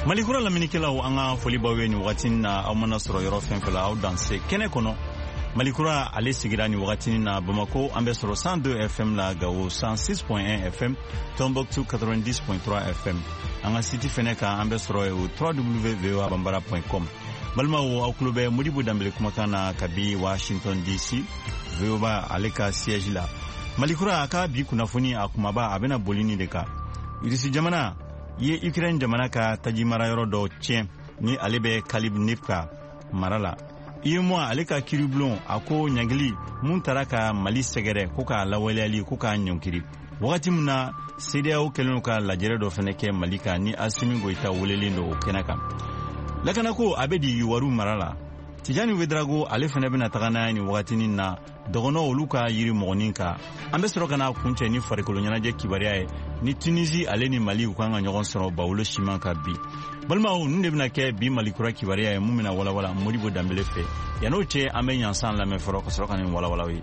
Malikura laminikelaw anga foli bawe ni wagati na aw mana sɔrɔ yɔrɔ fɛn fɛn la aw danse kɛnɛ kɔnɔ. Malikura ale sigira ni wagati na Bamako an bɛ sɔrɔ 102 FM la, Gao 106.1 FM, Tombouctou 90.3 FM. An ka site fɛnɛ kan an bɛ sɔrɔ o www.voabambara.com. Balimaw aw tulo bɛ Modibo Dambele kumakan na kabi Washington DC, VOA ale ka siège la. Malikura a ka bi kunnafoni a kumaba a bɛna boli ni de kan. Irisi jamana ye Ukraine jamana ka taji mara yɔrɔ dɔ tiɲɛ ni ale bɛ Kalibnivka mara la. UEMOA ale ka kiriblon a ko ɲangili mun tara ka Mali sɛgɛrɛ ko k'a lawaleyali ko k'a ɲɔnkiri. Wagati min na CEDEAO kɛlen ka lajɛrɛ dɔ fɛnɛ kɛ Mali kan ni Asimi Goita welelen do o kɛnɛ kan. Lakanako a bɛ di Waru mara la. Tijani Wedrago ale fɛnɛ bɛna taga n'a ye ni wagatinin na dɔgɔnɔ olu ka yiri mɔgɔnin kan. An bɛ sɔrɔ ka na kuncɛ ni farikolo ɲɛnajɛ kibaruya ye ni Tunisie ale ni Mali u kan ka ɲɔgɔn sɔrɔ bawolo siman ka bi. Balimaw ninnu de bɛna kɛ bi Malikura kibaruya ye mun bɛna walawala Modibo Dambele fɛ. Yan'o cɛ an bɛ ɲansan lamɛn fɔlɔ ka sɔrɔ ka nin walawalaw ye.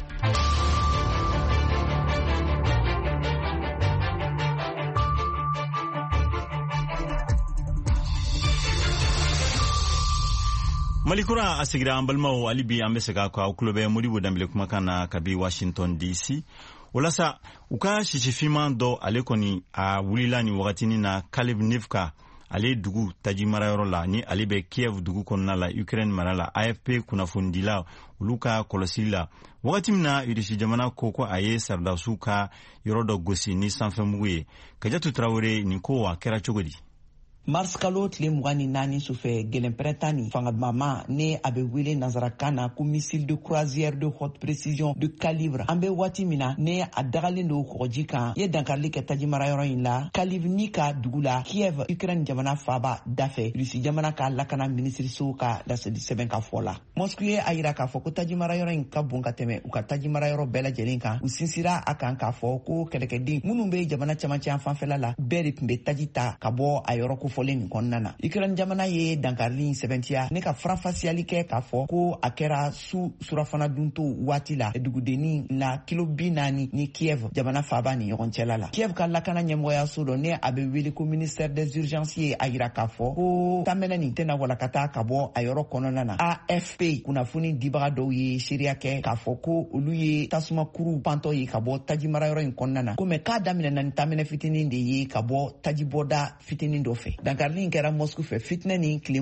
Malikura a sigira an balimaw hali bi an bɛ segin a kɔ aw tulo bɛ Modibo Dambele kumakan na kabi Washington DC. Walasa u ka sisifinman dɔ ale kɔni a wulila ni wagatinin na Kalibnivka ale dugu taji marayɔrɔ la ni ale bɛ Kiev dugu kɔnɔna la Ukraine mara la. AFP kunnafonidila olu ka kɔlɔsili la wagati min na Irisi jamana ko a ye Sardasiw ka yɔrɔ dɔ gosi ni sanfɛmugu ye. Kajatu Traore nin ko a kɛra cogo di? Mars kalo tile 24 sufɛ gɛlɛnpɛrɛta ni fangabama ne a bɛ wele nazarakan na ko missile de croisière de haute précision de calibre. An bɛ waati min na ne a dagalen do kɔgɔji kan ye dankarili kɛ tajimarayɔrɔ in la Kalivnika dugu la Kiev Ukraine jamana faaba dafɛ Rusi jamana ka lakana minisiriso ka laseli sɛbɛn ka fɔ la. Moscou ye a yira k'a fɔ ko tajimarayɔrɔ in ka bon ka tɛmɛ u ka tajimarayɔrɔ bɛɛ lajɛlen kan. U sinsira a kan k'a fɔ ko kɛlɛkɛden minnu bɛ jamana camancɛ fanfɛla la bɛɛ de tun bɛ taji ta ka bɔ a yɔrɔ ko fɔlen nin kɔnɔna na. Ukraine jamana ye dankarili sɛbɛntiya ne ka farafasiyali kɛ k'a fɔ ko a kɛra su surafana dunto waati la dugudenni la kilo 40 ni Kiev jamana faaba ni ɲɔgɔn cɛla la. Kiev ka lakana ɲɛmɔgɔyaso dɔ ne a bɛ wele ko ministère des urgences ye a yira k'a fɔ ko tamɛnɛ nin tɛna walakata ka bɔ a yɔrɔ kɔnɔna na. AFP kunnafoni dibaga dɔw ye seereya kɛ k'a fɔ ko olu ye tasumakuru pantɔ ye ka bɔ tajimarayɔrɔ in kɔnɔna na ko mɛ k'a daminɛna ni tamɛnɛ fitinin de ye ka bɔ tajibɔda fitinin dɔ fɛ. Dankarili kɛra Moscou fɛ fitinɛ ni tile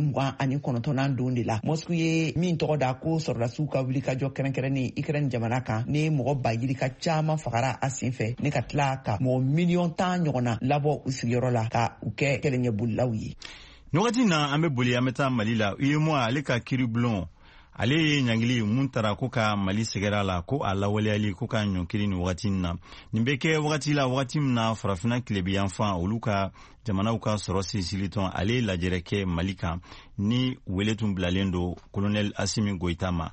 29 don de la. Moscou ye min tɔgɔ da ko sɔrɔdasiw ka wuli ka jɔ kɛrɛnkɛrɛn ni Ukraine jamana kan ne mɔgɔ bayiri ka caman fagara a sen fɛ ne ka tila ka mɔgɔ miliyɔn 10 ɲɔgɔnna labɔ u sigiyɔrɔ la ka u kɛ kɛlɛɲɛbolilaw ye. Ni wagati na an bɛ boli an bɛ taa Mali la UEMOA ale ka kiriblon ale ye ɲangili mun tara ko ka Mali sɛgɛrɛ la ko a lawaleyali ko ka ɲɔnkiri ni wagati na. Nin bɛ kɛ wagati la wagati min na farafina tilebiyanfan olu ka jamanaw ka sɔrɔ sinsili tɔn ale lajɛrɛ kɛ Mali kan ni wele tun bilalen do Colonel Asimi Goita ma.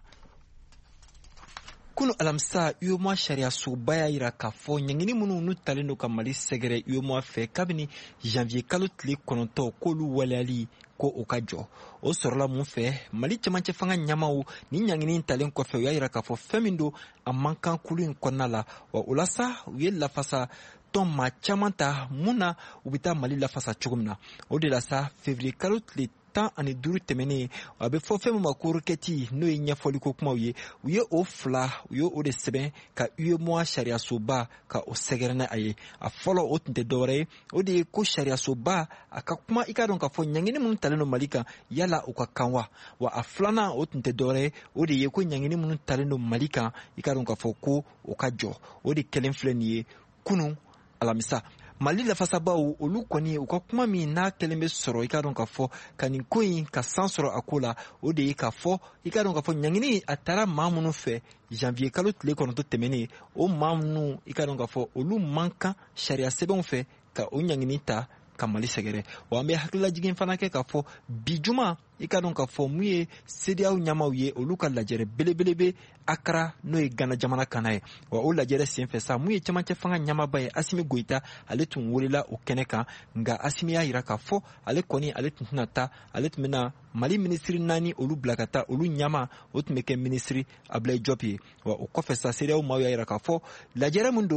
Kunu alamisa UEMOA sariya soba y'a yira k'a fɔ ɲangini minnu n'u talen do ka Mali sɛgɛrɛ UEMOA fɛ kabini janvier kalo tile 9 k'olu waleyali ko o ka jɔ. O sɔrɔla mun fɛ Mali cɛmancɛ fanga ɲamaw ni ɲangini talen kɔfɛ u y'a yira k'a fɔ fɛn min do a man kan kulu in kɔnɔna la wa o la sa u ye lafasa tɔn maa caman ta mun na u bɛ taa Mali lafasa cogo min na. O de la sa février kalo tile 15 tɛmɛnen a bɛ fɔ fɛn min ma ko requête n'o ye ɲɛfɔli ko kumaw ye u ye o de sɛbɛn ka UEMOA sariyasoba ka o sɛgɛrɛ n'a ye. A fɔlɔ o tun tɛ dɔwɛrɛ ye o de ye ko sariyasoba a ka kuma i ka dɔn k'a fɔ ɲangini minnu talen do Mali kan yala u ka kan wa a filanan o tun tɛ dɔwɛrɛ ye o de ye ko ɲangini minnu talen do Mali kan i ka dɔn k'a fɔ ko o ka jɔ. O de kɛlen filɛ nin ye kunun alamisa. Mali lafasabaw olu kɔni u ka kuma min n'a kɛlen bɛ sɔrɔ i ka dɔn k'a fɔ ka nin ko in ka san sɔrɔ a ko la o de ye k'a fɔ i ka dɔn k'a fɔ ɲangini a taara maa minnu fɛ janvier kalo tile 9 tɛmɛnen o maa minnu i ka dɔn k'a fɔ olu man kan sariya sɛbɛnw fɛ ka o ɲangini ta ka Mali sɛgɛrɛ. Wa an bɛ hakililajigin fana kɛ k'a fɔ bi juma i ka dɔn k'a fɔ mun ye CEDEAO ɲamaw ye olu ka lajɛrɛ belebele bɛ Accra n'o ye Ghana jamana kana ye. Wa o lajɛrɛ senfɛ sa mun ye cɛmancɛ fanga ɲamaba ye Asimi Goita ale tun welela o kɛnɛ kan nka Asimi y'a yira k'a fɔ ale kɔni ale tun tɛna taa ale tun bɛna Mali minisiri 4 olu bila ka taa olu ɲama o tun bɛ kɛ minisiri Ablaye Diop ye. Wa o kɔfɛ sa CEDEAO maaw y'a yira k'a fɔ lajɛrɛ mun do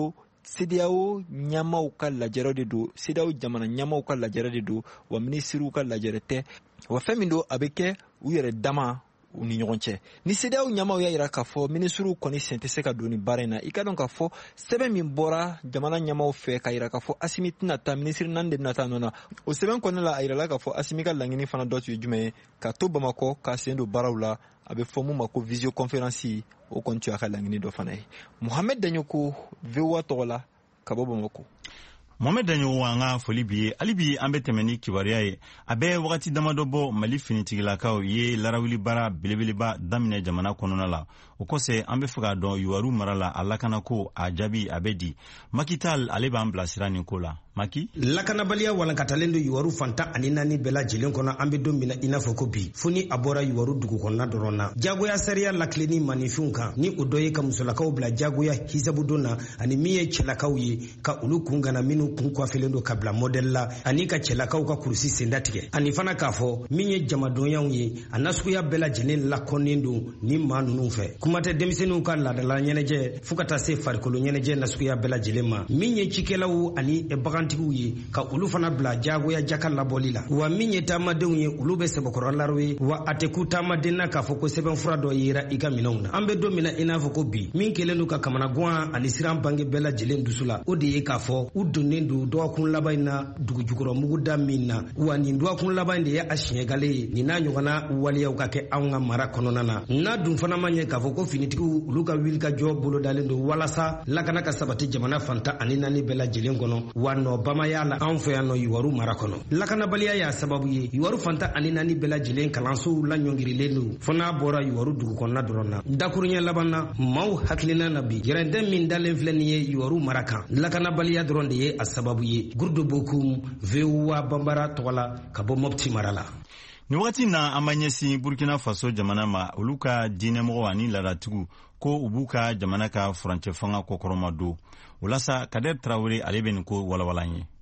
CEDEAO ɲɛmaaw ka lajɛrɛ de don, CEDEAO jamana ɲɛmaaw ka lajɛrɛ de don, wa minisiriw ka lajɛrɛ tɛ, wa fɛn min don a bɛ kɛ u yɛrɛ dama u ni ɲɔgɔn cɛ. Ni CEDEAO ɲɛmaaw y'a yira k'a fɔ minisiriw kɔni sen tɛ se ka don ni baara in na, i ka dɔn k'a fɔ sɛbɛn min bɔra jamana ɲɛmaaw fɛ k'a yira k'a fɔ Asimi tɛna taa, minisiri naani de bɛna taa nɔ na. O sɛbɛn kɔnɔna la a yirala k'a fɔ Asimi ka laɲini fana dɔ tun ye jumɛn ye, ka to Bamakɔ ka sen don baaraw la, a bɛ fɔ mun ma ko visioconférence, o kɔni tun y'a ka laɲini dɔ fana ye. Mohamed Daɲoko, VOA tɔgɔ la, ka bɔ Bamakɔ. Mohamed Daɲoko, an ka foli bi ye. Hali bi an bɛ tɛmɛ ni kibaruya ye. A bɛ wagati damadɔ bɔ Mali finitigilakaw ye larawuli baara belebeleba daminɛ jamana kɔnɔna la. O kɔsɛ an bɛ fɛ k'a dɔn Iwaru mara la a lakanako a jaabi a bɛ di. Maki Tall ale b'an bilasira nin ko la. Maki? Lakanabaliya walankatalen don Iwaru fantan ani naani bɛɛ lajɛlen kɔnɔ an bɛ don min na i n'a fɔ ko bi. Fo ni a bɔra Iwaru dugu kɔnɔna dɔrɔn na. Jagoya sariya lakilenni maninfinw kan ni o dɔ ye ka musolakaw bila jagoya hisabu na ani min ye cɛlakaw ye ka olu kun gana minnu kun kɔfɛlen don ka bila modèle la ani ka cɛlakaw ka kurusi senda tigɛ. Ani fana k'a fɔ min ye jamadonyaw ye a nasuguya bɛɛ lajɛlen lakɔnnen don ni maa ninnu fɛ. Kuma tɛ denmisɛnninw ka laadala ɲɛnajɛ fo ka taa se farikolo ɲɛnajɛ nasuguya bɛɛ lajɛlen ma. Min ye cikɛlaw ani bagantigiw ye ka olu fana bila jagoya jaka labɔli la. Wa min ye taamadenw ye olu bɛ sɛbɛkɔrɔlaraw ye wa a tɛ ku taamaden na k'a fɔ ko sɛbɛn fura dɔ yera i ka minɛnw na. An bɛ don min na i n'a fɔ ko bi min kɛlen don ka kamanagan ani siran bange bɛɛ lajɛlen dusu la o de ye k'a fɔ u donnen don dɔgɔkun laban in na dugujukɔrɔmugu da min na wa nin dɔgɔkun laban de ye a siɲɛgale ye nin n'a ɲɔgɔnna waleyaw ka kɛ anw ka mara kɔnɔna na. N'a dun fana ma ɲɛ k'a fɔ ko finitigiw olu ka wuli ka jɔ bolodalen don walasa lakana ka sabati jamana fantan ani naani bɛɛ lajɛlen kɔnɔ wa nɔbamaya la anw fɛ yan nɔ Iwaru mara kɔnɔ. Lakanabaliya y'a sababu ye Iwaru fantan ani naani bɛɛ lajɛlen kalansow la ɲɔngirilen don fo n'a bɔra Iwaru dugu kɔnɔna dɔrɔn na. Dakuruɲɛ laban na maaw hakilina na bi yɛrɛdɛn min dalen filɛ nin ye Iwaru mara kan lakanabaliya dɔrɔn de ye a sababu ye. Gurdo Bokum, VOA Bambara tɔgɔ la ka bɔ Mopti mara la. Ni wagati na an ma ɲɛsin Burkina Faso jamana ma olu ka diinɛmɔgɔ ani laadatigiw ko u b'u ka jamana ka furancɛ fanga kɔkɔrɔma don. Walasa Kader Traoré ale bɛ nin ko walawala ye.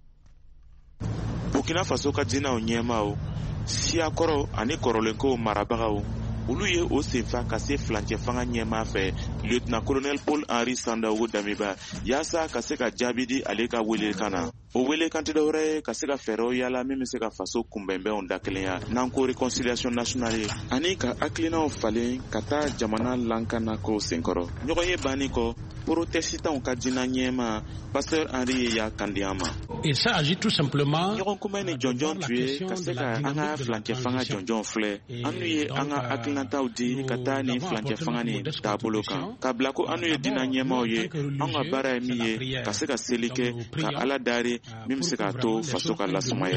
Burkina Faso ka diinɛw ɲɛmaaw, siyakɔrɔ ani kɔrɔlenkow marabagaw olu ye o senfa ka se furancɛ fanga ɲɛmaa fɛ lieutenant colonel Paul Henri Sandaogo Damiba yaasa ka se ka jaabi di ale ka welekan na. O welekan tɛ dɔwɛrɛ ye ka se ka fɛɛrɛw yala min bɛ se ka faso kunbɛnbɛnw dakelenya n'an ko réconciliation nationale ye ani ka hakilinaw falen ka taa jamana lankanako senkɔrɔ. Ɲɔgɔn ye banni kɔ protesitanw ka diinɛ ɲɛmaa pasteur Henri ye y'a kandiya ma. Il s'agit tout simplement ɲɔgɔn kunbɛn ni jɔnjɔn tun ye ka se ka an ka furancɛ fanga jɔnjɔn filɛ an n'u ye an ka hakilinataw di ka taa ni furancɛ fanga ni taabolo kan ka bila ko an n'u ye diinɛ ɲɛmaaw ye an ka baara ye min ye ka se ka seli kɛ ka Ala dari min bɛ se k'a to faso ka lasumaya.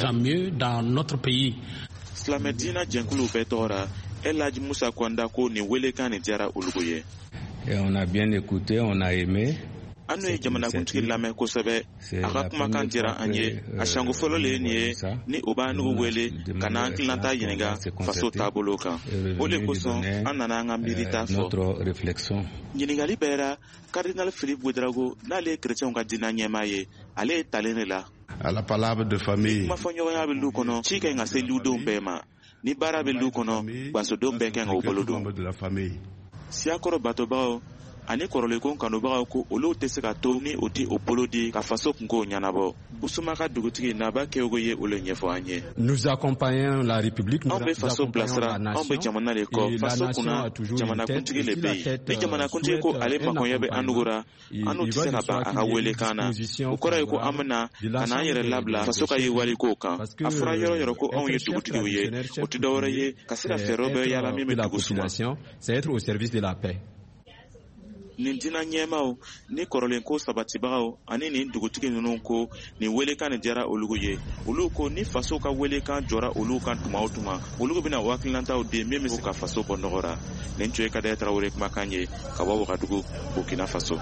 Silamɛ diinɛ jɛnkuluw bɛɛ tɔgɔ la El Hadji Musa Kwanda ko nin welekan nin diyara olu ye. On a bien écouté, on a aimé. An n'o ye jamanakuntigi lamɛn kosɛbɛ a ka kumakan diyara an ye a siɲanko fɔlɔ le ye nin ye ni o b'a n'u wele ka n'an hakilina ɲininka faso taabolo kan o de kosɔn an nana an ka miirita fɔ. Ɲininkali bɛɛ la Cardinal Philippe Ouédraogo n'ale ye chrétienw ka diinɛ ɲɛmaa ye ale ye talen de la. À la palabre de famille. Kuma fɔ ɲɔgɔnya bɛ lu kɔnɔ ci ka ɲi ka se ludenw bɛɛ ma ni baara bɛ lu kɔnɔ gbasodenw bɛɛ ka ɲi ka o bolo don. Siyakɔrɔ batobagaw ani kɔrɔlenko kanubagaw ko olu tɛ se ka to ni o ti o bolo di ka faso kunko ɲɛnabɔ. Usuma ka dugutigi Naba Keogo ye olu ɲɛfɔ an ye. Nous accompagnons la République. Anw bɛ faso bilasira anw bɛ jamana de kɔ faso kunna jamanakuntigi le bɛ yen ni jamanakuntigi ko ale makoɲɛ bɛ an nugura an n'u tɛ se ka ban a ka welekan na o kɔrɔ ye ko an bɛna ka n'an yɛrɛ labila faso ka yiriwalikow kan a fɔra yɔrɔ yɔrɔ ko anw ye dugutigiw ye o tɛ dɔwɛrɛ ye ka se ka fɛɛrɛw bɛɛ yala min bɛ dugu suma. C'est être au service de la paix. Nin diinɛ ɲɛmaaw ni kɔrɔlenko sabatibagaw ani nin dugutigi ninnu ko nin welekan nin diyara olu ye olu ko ni faso ka welekan jɔra olu kan tuma o tuma olu bɛna wakilantaw di min bɛ se ka faso bɔ nɔgɔ la. Nin tun ye Kader Traoré kumakan ye ka bɔ Wagadugu Burkina Faso.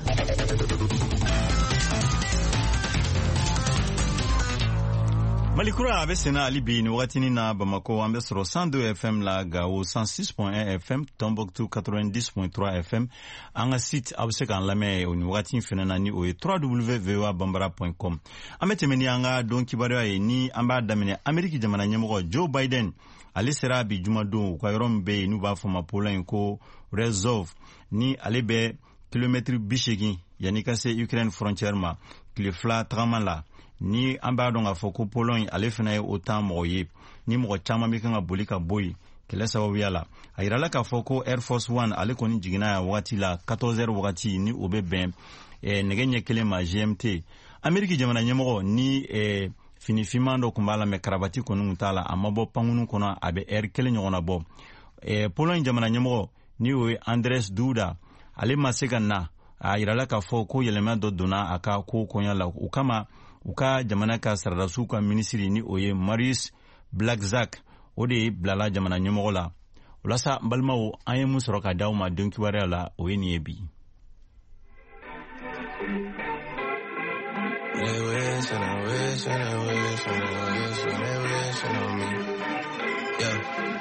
Malikura a bɛ senna hali bi ni wagatinin na Bamako an bɛ sɔrɔ 102 FM la Gao 106.1 FM Tombouctou 90.3 FM an ka site a bɛ se k'an lamɛn o ni wagati fana na ni o ye www.voabambara.com. An bɛ tɛmɛ ni an ka don kibaruya ye ni an b'a daminɛ Ameriki jamana ɲɛmɔgɔ Joe Biden ale sera bi jumadon u ka yɔrɔ min bɛ yen n'u b'a fɔ ma Poland ko Rzeszów ni ale bɛ kilomɛtiri 80 yani ka se Ukraine frontière ma tile fila tagama la ni an b'a dɔn k'a fɔ ko Pologne ale fana ye OTAN mɔgɔ ye ni mɔgɔ caman bɛ kan ka boli ka bɔ yen kɛlɛ sababuya la a yirala k'a fɔ ko Air Force One ale kɔni jiginna yan wagati la 14h wagati ni o bɛ bɛn nɛgɛ ɲɛ kelen ma GMT Ameriki jamana ɲɛmɔgɔ ni finifinman dɔ tun b'a la mɛ karabati kɔni tun t'a la a ma bɔ pankunu kɔnɔ a bɛ heure kelen ɲɔgɔn na bɔ Pologne jamana ɲɛmɔgɔ ni o ye Andrzej Duda ale ma se ka na a yirala k'a fɔ ko yɛlɛma dɔ donna a ka ko kɔɲɔ la o kama u ka jamana ka saradasiw ka minisiri ni o ye Mariusz Błaszczak o de bilala jamana ɲɛmɔgɔ la walasa n balimaw an ye mun sɔrɔ ka d'aw ma don kibaruya la o ye nin ye bi. They wish and I wish and I wish and I wish and they wishing on me. Yeah.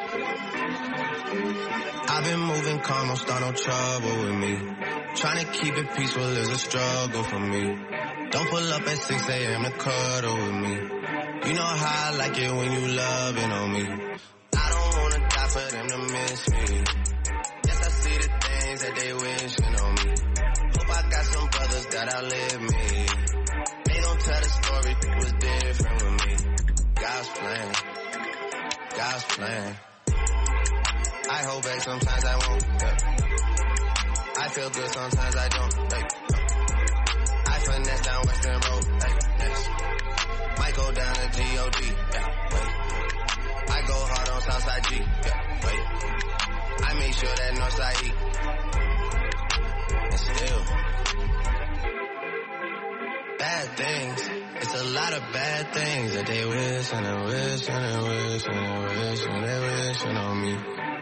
I've been moving calm, don't start no trouble with me. Trying to keep it peaceful is a struggle for me. Don't pull up at 6 a.m. to cuddle with me. You know how I like it when you loving on me. I don't wanna die for them to miss me. Yes, I see the things that they wishing on me. Hope I got some brothers that outlive me. Tell the story, it was different with me. God's plan, God's plan. I hold back, sometimes I won't. Yeah. I feel good, sometimes I don't. Like, I finesse down Western Road. Like, yes. Might go down to G.O.D. Yeah, wait. I go hard on Southside G. Yeah, wait. I make sure that Northside E. And still. Bad things, it's a lot of bad things that they wish and they wish and they wish and they wish and they wishing on me.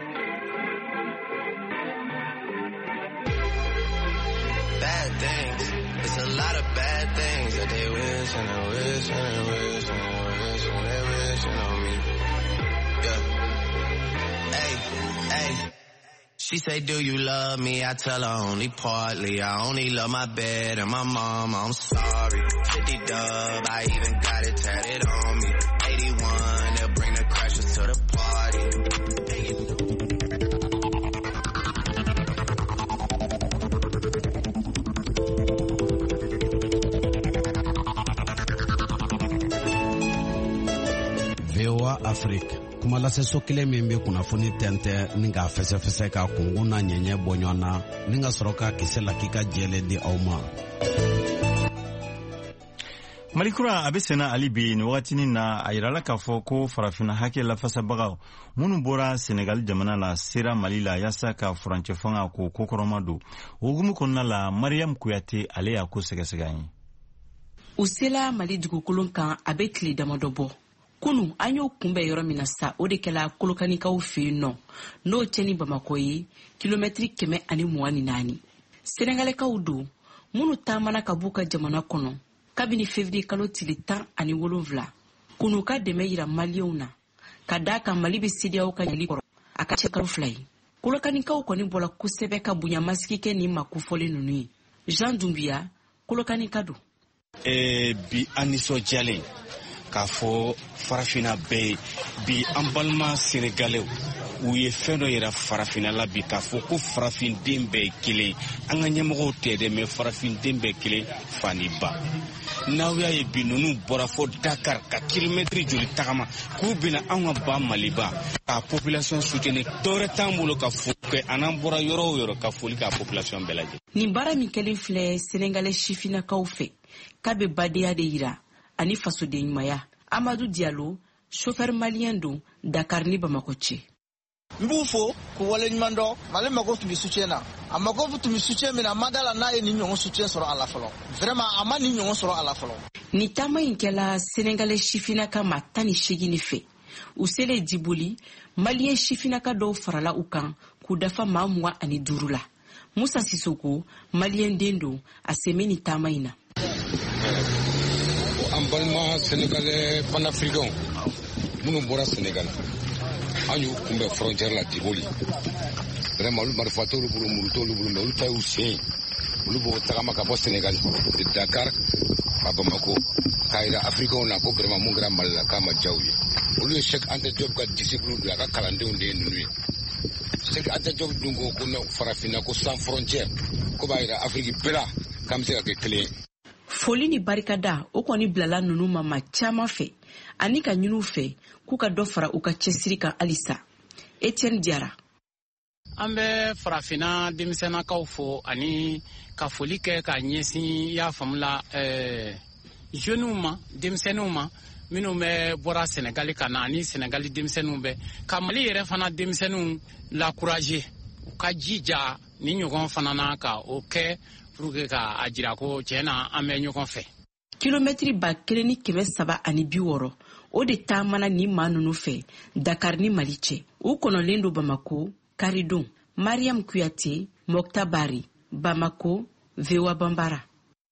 Bad things, it's a lot of bad things that they wish and they wish and they wish and they wish and they wishing on me. Yeah. Hey, hey. She say, do you love me? I tell her only partly. I only love my bed and my mama. I'm sorry. 50 dub, I even got it tatted on me. 81, they'll bring the crashers to the party. VOA Afrique. Kuma lase so kelen min be kunnafoni tɛntɛ ni ka fɛsɛfɛsɛ ka kungun na ɲɛɲɛ bɔ ɲɔgɔn na ni ka sɔrɔ ka kisɛ la k'i ka jɛlɛ di aw ma. Malikura a bɛ senna hali bi nin wagatinin na a yirala k'a fɔ ko farafina hakɛ lafasabagaw minnu bɔra Senegal jamana la sera Mali la yaasa ka furancɛ fanga ko kokɔrɔma don o hukumu kɔnɔna la Mariam Kuyate ale y'a ko sɛgɛsɛgɛ an ye. U sela Mali dugukolo kan a bɛ tile damadɔ bɔ. Kunu an y'o kunbɛn yɔrɔ min na sa o de kɛla Kolokanikaw fɛ yen nɔ n'o cɛ ni Bamako ye kilomɛtiri 124. Senegalɛkaw don minnu taamana ka b'u ka jamana kɔnɔ kabini février kalo tile 17. Kunu ka dɛmɛ yira maliyɛnw na ka d'a kan Mali bɛ CEDEAO ka ɲɛli kɔrɔ a ka cɛ kalo 2 ye. Kolokanikaw kɔni bɔla kosɛbɛ ka bonyamasigi kɛ ni makufɔlen ninnu ye. Jean Dumbuya Kolokanika don. Bi an nisɔndiyalen k'a fɔ farafina bɛɛ bi an balima Senegalɛw u ye fɛn dɔ yira farafina la bi k'a fɔ ko farafinden bɛɛ kelen an ka ɲɛmɔgɔw tɛ dɛ mɛ farafinden bɛɛ kelen fani ba. N'aw y'a ye bi ninnu bɔra fɔ Dakar ka kilomɛtiri joli tagama k'u bɛna an ka ba Maliba ka population soutenir dɔwɛrɛ t'an bolo ka fɔ kɛ an'an bɔra yɔrɔ o yɔrɔ ka foli k'a population bɛɛ lajɛ. Nin baara min kɛlen filɛ Senegalais sifinakaw fɛ k'a bɛ badenya de yira ani fasoden ɲumanya. Amadou Diallo chauffeur malien don Dakar ni Bamako cɛ. Mbu fo ko wale ɲuman dɔ Mali mako tun bɛ soutien na a mako tun bɛ soutien min na a ma da la n'a ye nin ɲɔgɔn soutien sɔrɔ a la fɔlɔ vraiment a ma nin ɲɔgɔn sɔrɔ a la fɔlɔ. Ni taama in kɛla Senegalais sifinaka ma 18 ni fɛ u selen Djiboli malien sifinaka dɔw farala u kan k'u dafa maa 25 la. Musa Sissoko malien den don a sɛmɛ ni taama in na. An balima Senegalais panafricains minnu bɔra Senegal an y'u kunbɛn frontière la Djiboli vraiment olu marifa t'olu bolo muru t'olu bolo mais olu ta y'u sen olu b'o tagama ka bɔ Senegal de Dakar a Bamako k'a yira africains na ko vraiment mun kɛra Mali la k'a ma diya u ye olu ye Cheikh Anta Diop ka disciple de a ka kalandenw de ye ninnu ye Cheikh Anta Diop dun ko farafina ko sans frontière ko b'a yira Afrique bɛɛ la k'an bɛ se ka kɛ kelen. Foli ni barikada o kɔni bilala ninnu ma caman fɛ ani ka ɲin'u fɛ k'u ka dɔ fara u ka cɛsiri kan halisa. Etienne Diarra. An bɛ farafina denmisɛnnakaw fo ani ka foli kɛ ka ɲɛsin y'a faamula jeunes ma denmisɛnninw ma minnu bɛ bɔra Senegal ka na ani Senegal denmisɛnninw bɛ ka Mali yɛrɛ fana denmisɛnninw l'encourager u ka jija ni ɲɔgɔn fana na ka o kɛ pour que ka a jira ko tiɲɛna an bɛ ɲɔgɔn fɛ. Kilomɛtiri 1760 o de taamana ni maa ninnu fɛ Dakar ni Mali cɛ. U kɔnɔlen don Bamako, Karidon, Mariam Kuyate, Mokta Bari, Bamako, VOA Bambara.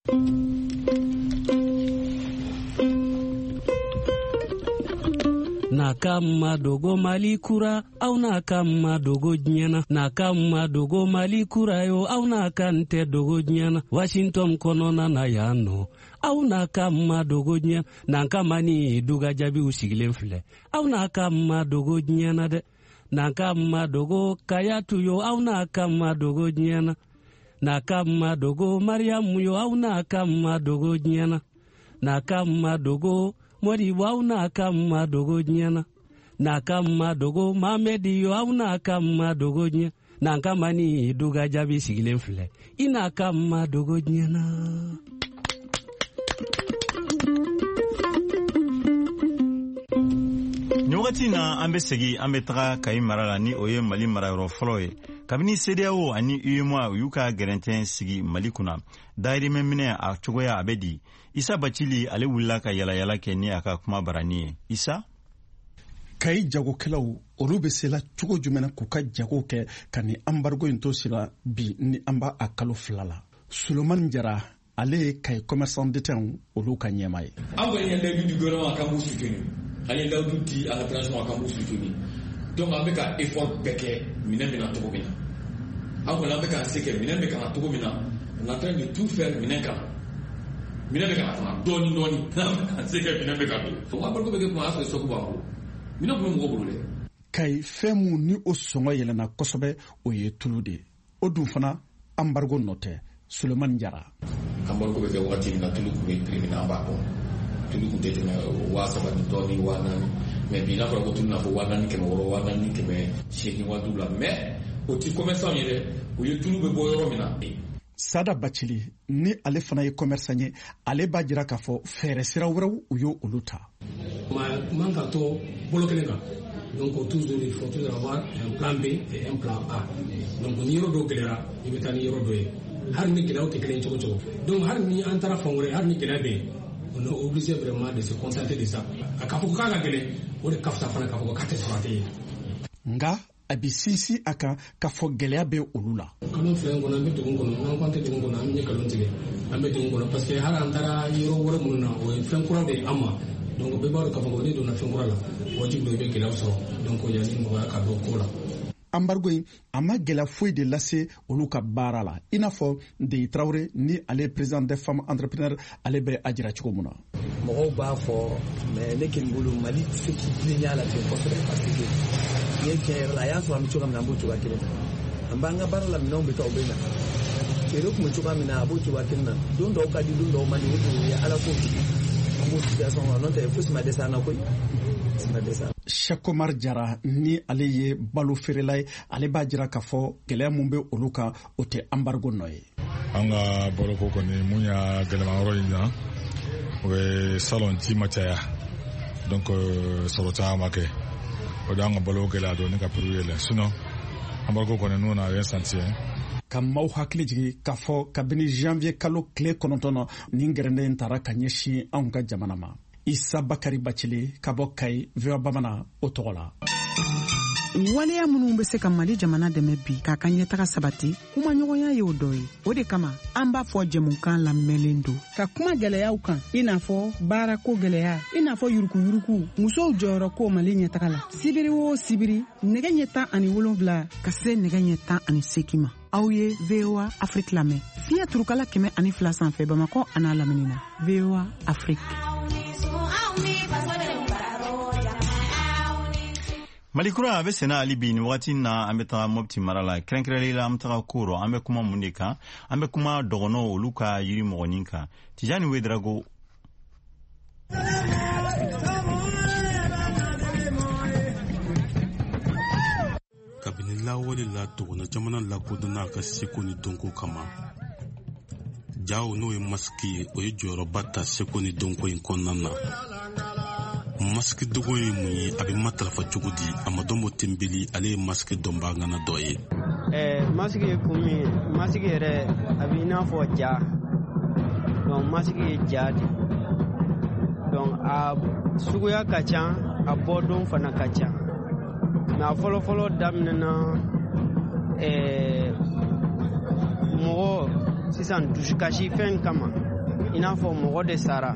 Nakama dogo Mali kura au nakama dogo nyana, nakama dogo Mali kura yo au nakante dogo nyana. Washington konona na yano au nakama dogo nyana, nakama ni duga jabi usigilen file au nakama dogo nyana de. Nakama dogo Kayatu yo au nakama dogo nyana, nakama dogo Mariam yo au nakama dogo nyana, nakama dogo Modibo au nakama dogo nyana, nakama dogo Mamedi yo au nakama dogo nyana, nakama ni duga jabi sigilen file inakama dogo nyana. Ni wagati na an bɛ segi an bɛ taga Kayi mara la ni o ye Mali marayɔrɔ fɔlɔ ye. Kabini CEDEAO ani UEMOA u y'u ka gɛrɛntɛn sigi Mali kunna, dayirimɛ minɛ a cogoya a bɛ di. Isa Bacili ale wulila ka yalayala kɛ ni a ka kuma barani ye. Isa? Kayi jagokɛlaw olu bɛ se la cogo jumɛn k'u ka jago kɛ ka ni embargo in to sira bi ni an b'a a kalo 2 la. Sulemani Jara ale ye Kayi commerçant d'État olu ka ɲɛma ye. An kɔni ye l'avis du gouvernement ka b'u soutenir. Ani l'ordre di à la transition ka b'u soutenir. Donc an bɛ ka effort bɛɛ kɛ minɛn bɛ na cogo min na. An kɔni an bɛ ka se kɛ minɛn bɛ ka na cogo min na. On est en train de tout faire minɛn kan. Minɛn bɛ ka na fana dɔɔni dɔɔni. An bɛ ka se kɛ minɛn bɛ ka don. O embargo bɛ kɛ kuma a fɛ sɔku b'a bolo. Minɛn kun bɛ mɔgɔ bolo dɛ. Kayi fɛn mun ni o sɔngɔ yɛlɛnna kosɛbɛ o ye tulu de. O dun fana embargo nɔ tɛ. Sulemani Jara. Embargo bɛ kɛ wagati min na tulu kun bɛ prix min na an b'a dɔn. Tulu kun tɛ tɛmɛ 3,000 ni dɔɔni 4,000 mais bi n'a fɔra ko tulu n'a fɔ 4,600 4,800 4,700 la mais o ti commerçant ye dɛ o ye tulu bɛ bɔ yɔrɔ min na. Sada Bacili ni ale fana ye commerçant ye ale b'a jira k'a fɔ fɛɛrɛ sira wɛrɛw u y'o olu ta. Man ka to bolo kelen kan donc toujours il faut toujours avoir un plan B et un plan A donc ni yɔrɔ dɔ gɛlɛyara i bɛ taa ni yɔrɔ dɔ ye hali ni gɛlɛyaw tɛ kelen cogo cogo donc hali ni an taara fan wɛrɛ hali ni gɛlɛya bɛ yen on est obligé vraiment de se concentrer de ça a k'a fɔ ko k'a ka gɛlɛn o de ka fisa fana k'a fɔ ko k'a tɛ sɔrɔ a tɛ ye. Nga a bɛ sinsin a kan k'a fɔ gɛlɛya bɛ olu la. Kalo fila in kɔnɔ an bɛ dugu kɔnɔ n'an ko an tɛ dugu kɔnɔ an bɛ ɲɛ nkalon tigɛ an bɛ dugu kɔnɔ parce que hali an taara yɔrɔ wɛrɛ minnu na o ye fɛn kura de ye an ma donc bɛɛ b'a dɔn k'a fɔ ko ne donna fɛn kura la wajibi dɔ i bɛ gɛlɛyaw sɔrɔ donc yanni nɔgɔya ka dɔn ko la. Embargo in a ma gɛlɛya foyi de lase olu ka baara la i n'a fɔ Deyi Traoré ni ale président des femmes entrepreneurs ale bɛ a jira cogo min na. Mɔgɔw b'a fɔ mais ne kɔni bolo Mali tɛ se k'i tilenna la ten kosɛbɛ parce que n ye tiɲɛ yɛrɛ la a y'a sɔrɔ an bɛ cogoya min na an b'o cogoya kelen na an b'an ka baara la minɛnw bɛ taa o bɛ na feere kun bɛ cogoya min na a b'o cogoya kelen na don dɔw ka di don dɔw man di o de ye ala ko an b'o situation kɔnɔ n'o tɛ fosi ma dɛsɛ an na koyi. Cheikh Omar Jara ni ale ye balo feerela ye ale b'a jira k'a fɔ gɛlɛya mun bɛ olu kan o tɛ embargo nɔ ye. An ka baloko kɔni mun y'a gɛlɛma yɔrɔ in na o ye salon ti ma caya donc sɔrɔ caman ma kɛ o de an ka balo gɛlɛya dɔɔni ka prix yɛlɛ sinon embargo kɔni n'o na rien senti. Ka maaw hakili jigin k'a fɔ kabini janvier kalo tile 9 na nin gɛrɛndɛ in taara ka ɲɛsin anw ka jamana ma. Isa Bakari Bacili ka bɔ Kayi VOA Bamanan o tɔgɔ la. Waleya minnu bɛ se ka Mali jamana dɛmɛ bi k'a ka ɲɛtaga sabati kuma ɲɔgɔnya ye o dɔ ye. O de kama an b'a fɔ jɛmukan lamɛnlen don ka kuma gɛlɛyaw kan i n'a fɔ baarako gɛlɛya i n'a fɔ yurukuyuruku musow jɔyɔrɔ ko Mali ɲɛtaga la sibiri o sibiri nɛgɛ ɲɛ 17 ka se nɛgɛ ɲɛ 18 ma. Aw ye VOA Afrique lamɛn fiɲɛ turukala 102 sanfɛ Bamakɔ a n'a lamini na VOA Afrique. Malikura a bɛ sɛnɛ hali bi nin wagati na an bɛ taga Mopti mara la kɛrɛnkɛrɛnlen la an bɛ taga Koro an bɛ kuma mun de kan an bɛ kuma dɔgɔnɔw olu ka yiri mɔgɔnin kan Tijani Wedrago. Kabini lawale la dɔgɔnɔ jamana lakodɔnna ka seko ni dɔnko kama jaw n'o ye masiki ye o ye jɔyɔrɔba ta seko ni dɔnko in kɔnɔna na. Masiki dogo ye mun ye a bɛ matarafa cogo di Amadu Motenbeli ale ye masiki dɔnba ŋana dɔ ye. Masiki ye kun min ye masiki yɛrɛ a bɛ i n'a fɔ ja donc masiki ye ja de donc a suguya ka ca a bɔdon fana ka ca mais a fɔlɔfɔlɔ daminɛna mɔgɔ sisan dusukasi fɛn kama i n'a fɔ mɔgɔ de sara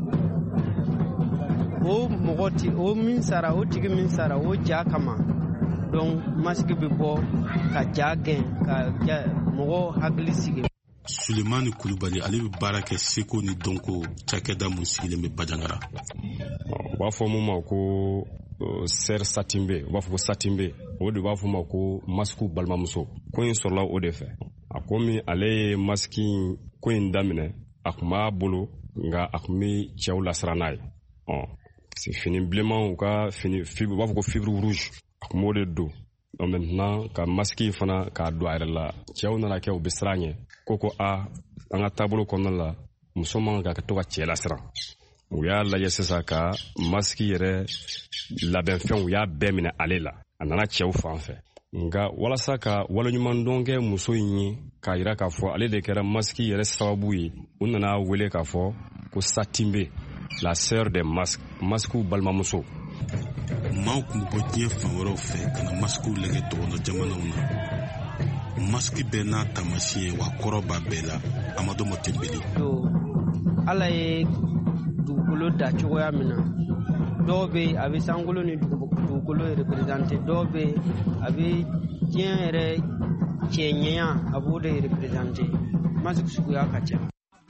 o mɔgɔ o min sara o tigi min sara o ja kama donc masiki bɛ bɔ ka ja gɛn ka mɔgɔ hakili sigi. Sulemani Kulubali ale bɛ baara kɛ seko ni dɔnko cakɛda mun sigilen bɛ Bajangara. U b'a fɔ mun ma ko Ser Satimbe u b'a fɔ ko Satimbe o de b'a fɔ ma ko masiku balimamuso ko in sɔrɔla o de fɛ a ko min ale ye masiki ko in daminɛ a kun b'a bolo nka a kun bɛ cɛw lasiran n'a ye fini bilenman u ka fini u b'a fɔ ko fibre rouge a kun b'o de don maintenant ka masiki fana k'a don a yɛrɛ la cɛw nana kɛ u bɛ siran ɲɛ ko an ka taabolo kɔnɔna la muso man ka to ka cɛ lasiran u y'a lajɛ sisan ka masiki yɛrɛ labɛnfɛnw u y'a bɛɛ minɛ ale la a nana cɛw fan fɛ nka walasa ka waleɲumandɔn kɛ muso in ye k'a yira k'a fɔ ale de kɛra masiki yɛrɛ sababu ye u nana wele k'a fɔ ko Satimbe la sœur des masques masikiw balimamuso. Maaw kun bɔ diɲɛ fan wɛrɛw fɛ ka na masikiw lajɛ dɔgɔnɔ jamanaw na masiki bɛɛ n'a taamasiyɛn wa kɔrɔ b'a bɛɛ la Amadu Motenbeli. Ala ye dugukolo da cogoya min na dɔw bɛ a bɛ sankolo ni dugukolo représenter dɔw bɛ a bɛ diɲɛ yɛrɛ cɛɲɛya a b'o de représenter masiki suguya ka ca.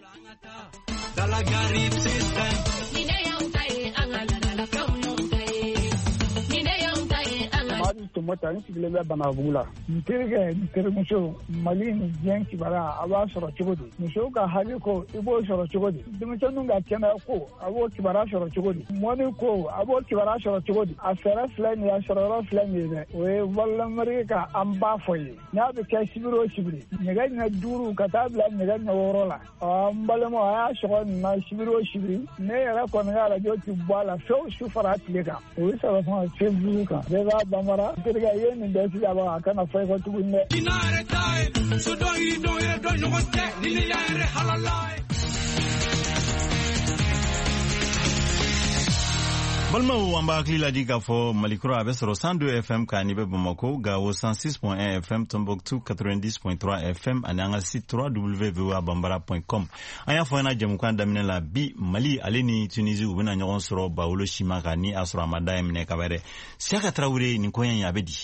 Mota in sigilen bɛ Banabugu la n terimuso Mali ni diɲɛ kibaruya a b'a sɔrɔ cogo di musow ka hali ko i b'o sɔrɔ cogo di denmisɛnninw ka kɛnɛya ko a b'o kibaruya sɔrɔ cogo di mɔni ko a b'o kibaruya sɔrɔ cogo di a fɛɛrɛ filɛ nin ye a sɔrɔyɔrɔ filɛ nin ye dɛ o ye walamarike ka an b'a fɔ ye n'a bɛ kɛ sibiri o sibiri nɛgɛ ɲɛ 5 ka taa bila nɛgɛ ɲɛ 6 la n balimaw a y'a sɔgɔ nin na sibiri o sibiri ne yɛrɛ kɔni ka radio ti bɔ a la fewu su fara tile kan o ye saba fana Facebook kan bɛɛ b'a bamara terikɛ ye nin bɛɛ sigi a b'a kana fɔ i kɔ tuguni dɛ. Balimaw an b'a hakili ladi k'a fɔ Malikura a bɛ sɔrɔ 102 FM kan ni bɛ Bamako, Gao 106.1 FM, Tombouctou 90.3 FM ani an ka site www.bambara.com. An y'a fɔ ɲɛna jamukan daminɛ la bi Mali ale ni Tunisie u bɛna ɲɔgɔn sɔrɔ Bawolo Sima kan ni a sɔrɔ a ma da minɛ ka bɛ dɛ. Siaka Traoré nin koɲɛ in a bɛ di.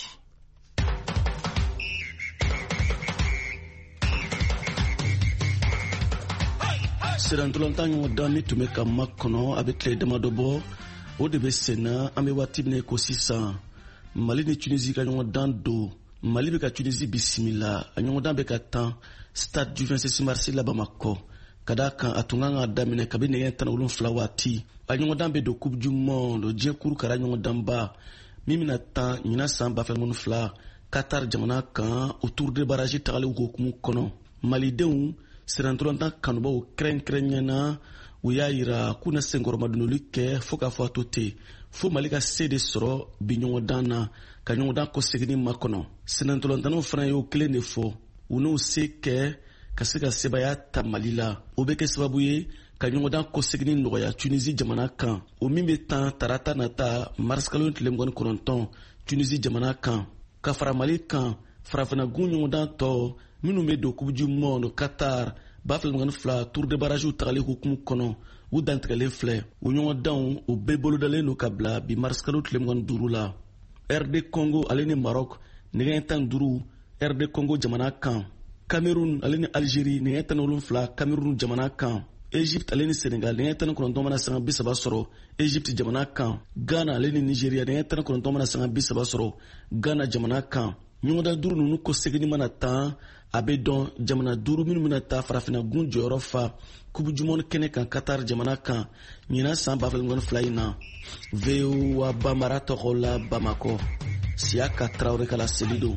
Sirantolantan ɲɔgɔn dan ni tun bɛ ka makɔnɔ a bɛ tile damadɔ bɔ o de bɛ senna an bɛ waati min ko sisan Mali ni Tunisie ka ɲɔgɔn dan don Mali bɛ ka Tunisie bisimila a ɲɔgɔn dan bɛ ka tan stade du 26 mars la Bamako ka d'a kan a tun kan ka daminɛ kabi nɛgɛ 17 waati a ɲɔgɔn dan bɛ don coupe du monde diɲɛ kuru kɛra ɲɔgɔn danba min bɛna tan ɲinan san 2002 Qatar jamana kan autour de barrage tagali hukumu kɔnɔ Malidenw sirantolantan kanubaw kɛrɛnkɛrɛnɲɛna u y'a yira k'u na senkɔrɔmadonoli kɛ fo k'a fɔ a to ten fo Mali ka se de sɔrɔ bi ɲɔgɔndan na ka ɲɔgɔndan kɔsegini makɔnɔ sirantolantanw fana y'o kelen de fɔ u n'o se kɛ ka se ka sebaya ta Mali la o bɛ kɛ sababu ye ka ɲɔgɔndan kɔsegini nɔgɔya Tunisie jamana kan o min bɛ tan tarata nata mars kalo tile 29 Tunisie jamana kan ka fara Mali kan farafinnagun ɲɔgɔndan tɔ minnu bɛ don coupe du monde Qatar 2022 tour de barrage tagali hukumu kɔnɔ u dantigɛlen filɛ u ɲɔgɔndanw u bɛɛ bolodalen don ka bila bi mars kalo tile 25 la RD Congo ale ni Maroc nɛgɛ 15 RD Congo jamana kan Cameroun ale ni Algérie nɛgɛ 17 Cameroun jamana kan Egypte ale ni Senegal deŋɛ 19 mana sanga 30 sɔrɔ Egypte jamana kan. Ghana ale ni Nigeria deŋɛ 19 mana sanga 30 sɔrɔ Ghana jamana kan. ɲɔgɔndan 5 ninnu ko segini mana taa a bɛ dɔn jamana 5 minnu bɛna taa farafina gun jɔyɔrɔ fa kubu jumɔn kɛnɛ kan Qatar jamana kan ɲinan san 2022 in na. VOA Bambara tɔgɔ la Bamako. Siaka Traoré kala seli don.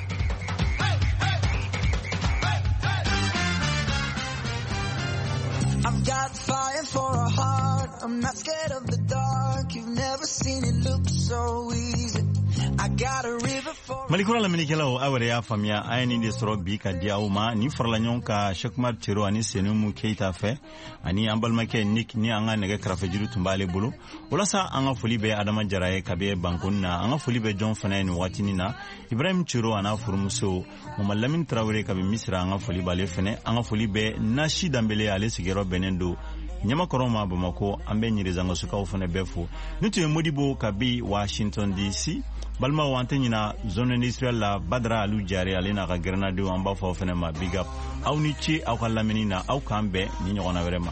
I've got fire for a heart. I'm not scared of the dark. You've never seen it look so easy. I got a river for Malikura la minikelaw awere ya famia ayani de soro bi ka dia uma ni forla nyon ka Shekmar Chiro ani Senumu Keita fe ani ambalmake Nick ni anga nege krafejiru tumbale bulu wala sa anga foli be Adama Jaraye kabe bankonna anga foli be John Fanani watini na Ibrahim Chiro ana furumuso Mumalamin Traoré kabe Misra anga foli bale fene anga foli be Nashi Dambele ale sigero benendo Nyama koroma Bamako ambe nyirezanga suka ufone befu nutu Modibo kabi Washington DC balma wante nyina zone industrielle la Badra Alu Jare alena ga grenade amba fo fene ma big up aw ni ci aw kala menina aw kambe ni nyona vraiment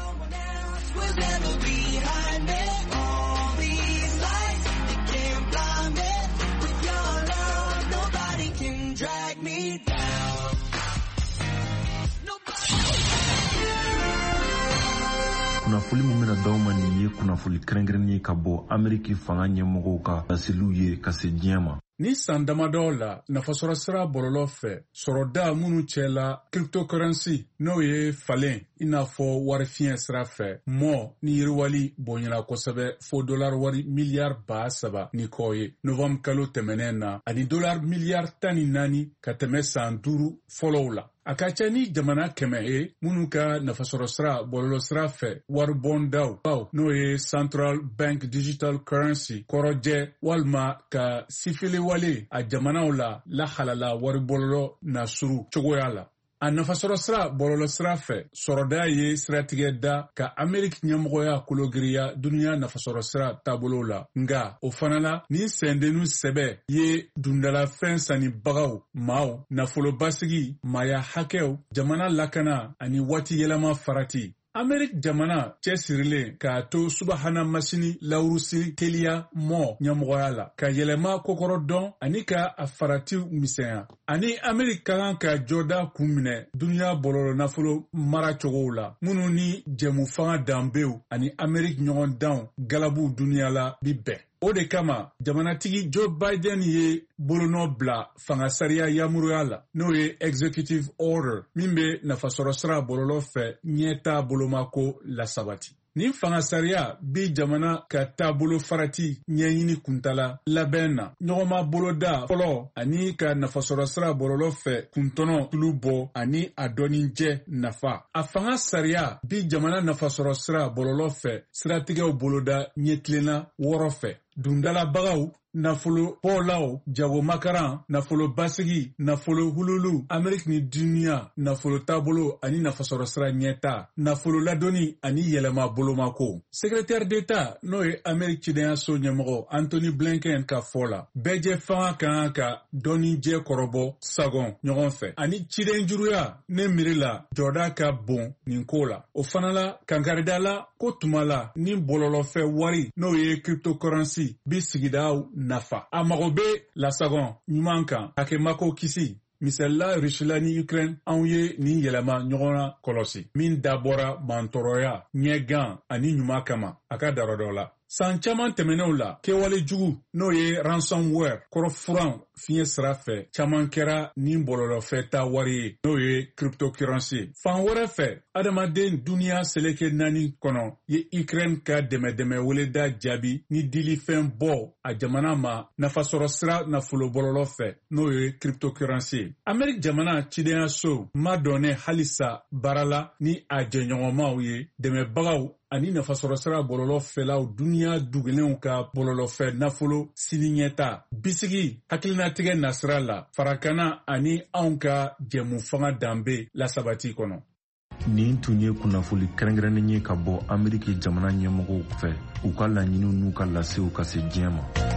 kunafuli mun bena daw ma nin ye kunafuli kɛrɛnkɛrɛnnen ye ka bɔ Ameriki fanga ɲɛmɔgɔw ka laseliw ye ka se diɲɛ ma. Ni san damadɔ la nafasɔrɔ sira bɔlɔlɔ fɛ sɔrɔda minnu cɛ la cryptocurrency n'o ye falen i n'a fɔ wari fiɲɛ sira fɛ mɔ ni yiriwali bonyana kosɛbɛ fo $1 wari miliyari 3,000 ni kɔ ye novembre kalo tɛmɛnen na ani $14 miliyari 14 ka tɛmɛ san 5 fɔlɔw la. A ka ca ni jamana 100 ye minnu ka nafasɔrɔ sira bɔlɔlɔ sira fɛ wari bɔndaw n'o ye Central Bank Digital Currency kɔrɔjɛ walima ka sifili wale a jamanaw la lahalala wari bɔlɔlɔ na suru cogoya la. A nafasɔrɔ sira bɔlɔlɔ sira fɛ sɔrɔda ye siratigɛ da ka Ameriki ɲɛmɔgɔya kologiriya duniya nafasɔrɔ sira taabolo la nga o fana la ni sɛndenu sɛbɛ ye dundalafɛn sannibagaw maaw nafolobasigi maya hakɛw jamana lakana ani waati yɛlɛma farati. Amerik jamana cɛsirilen k'a to subahana masini lawurusi teliya mɔ ɲɛmɔgɔya la ka yɛlɛma kokɔrɔ dɔn ani ka a faratiw misɛnya ani Amerik ka kan ka jɔda kun minɛ duniya bɔlɔlɔ nafolo mara cogow la minnu ni jɛmu fanga danbew ani Amerik ɲɔgɔn danw galabu duniya la bi bɛn. O de kama jamanatigi Joe Biden ye bolonɔ bila fanga sariya yamuruya la n'o ye executive order min bɛ nafasɔrɔ sira bɔlɔlɔ fɛ ɲɛta bolomako lasabati. Nin fanga sariya bi jamana ka taabolo farati ɲɛɲini kuntala labɛn na ɲɔgɔnma boloda fɔlɔ ani ka nafasɔrɔ sira bɔlɔlɔ fɛ kuntɔnɔ tulu bɔ ani a dɔnninjɛ nafa. A fanga sariya bi jamana nafasɔrɔ sira bɔlɔlɔ fɛ siratigɛw boloda ɲɛtilenna 6 fɛ. Dundalabagaw nafolo bɔlaw jago makaran nafolo basigi nafolo hululu Ameriki ni duniya nafolo taabolo ani nafasɔrɔ sira ɲɛta nafolo ladoni ani yɛlɛma bolomako. Secrétaire d'État n'o ye Ameriki cidenyaso ɲɛmɔgɔ Anthony Blinken ka fɔ la bɛɛjɛ fanga kan ka dɔnnijɛ kɔrɔbɔ sagon ɲɔgɔn fɛ ani cidenjuruya ne miiri la jɔda ka bon nin ko la. O fana la kankarida la ko tuma la ni bɔlɔlɔfɛ wari n'o ye cryptocurrency bi sigidaw nafa. A mago bɛ lasagon ɲuman kan hakɛmako kisi. Misalila Rusila ni Ukraine anw ye nin yɛlɛma ɲɔgɔn na kɔlɔsi min dabɔra mantɔrɔya ɲɛgan ani ɲuman kama a ka darɔ dɔ la. San caman tɛmɛnenw la kɛwale jugu n'o ye ransomware kɔrɔfuran fiɲɛ sira fɛ caman kɛra nin bɔlɔlɔfɛ ta wari ye n'o ye cryptocurrency. Fan wɛrɛ fɛ adamaden duniya seleke 4 kɔnɔ ye Ukraine ka dɛmɛdɛmɛ weleda jaabi ni dilifɛn bɔ a jamana ma nafasɔrɔ sira nafolo bɔlɔlɔ fɛ n'o ye cryptocurrency. Ameriki jamana cidenyaso ma dɔnɛ halisa baarala ni a jɛɲɔgɔnmaw ye dɛmɛbagaw ani nafasɔrɔ sira bɔlɔlɔ fɛlaw duniya dugulenw ka bɔlɔlɔfɛ nafolo siniɲɛta bisigi hakilinatigɛ nasira la farakana ani anw ka jɛmu fanga danbe lasabati kɔnɔ. Nin tun ye kunnafoli kɛrɛnkɛrɛnnen ye ka bɔ Ameriki jamana ɲɛmɔgɔw fɛ u ka laɲiniw n'u ka lasew ka se diɲɛ ma.